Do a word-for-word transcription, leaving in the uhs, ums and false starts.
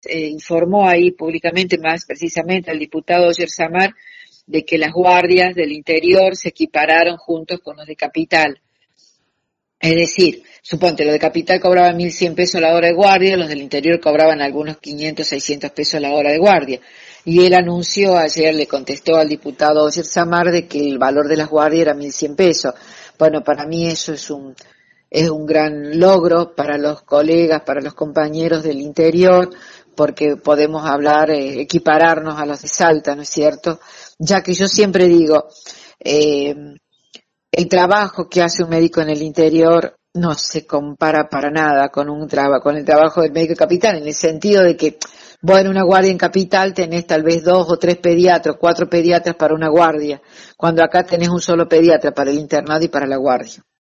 eh, informó ahí públicamente, más precisamente el diputado Oyer Samar, de que las guardias del interior se equipararon juntos con los de Capital. Es decir, suponte, los de Capital cobraban mil cien pesos la hora de guardia, los del interior cobraban algunos quinientos, seiscientos pesos la hora de guardia. Y él anunció, ayer le contestó al diputado Oyer Samar de que el valor de las guardias era mil cien pesos. Bueno, para mí eso es un, es un gran logro para los colegas, para los compañeros del interior, porque podemos hablar, eh, equipararnos a los de Salta, ¿no es cierto? Ya que yo siempre digo, eh, el trabajo que hace un médico en el interior no se compara para nada con un trabajo, con el trabajo del médico de Capital, en el sentido de que vos en una guardia en Capital tenés tal vez dos o tres pediatras, cuatro pediatras para una guardia, cuando acá tenés un solo pediatra para el internado y para la guardia.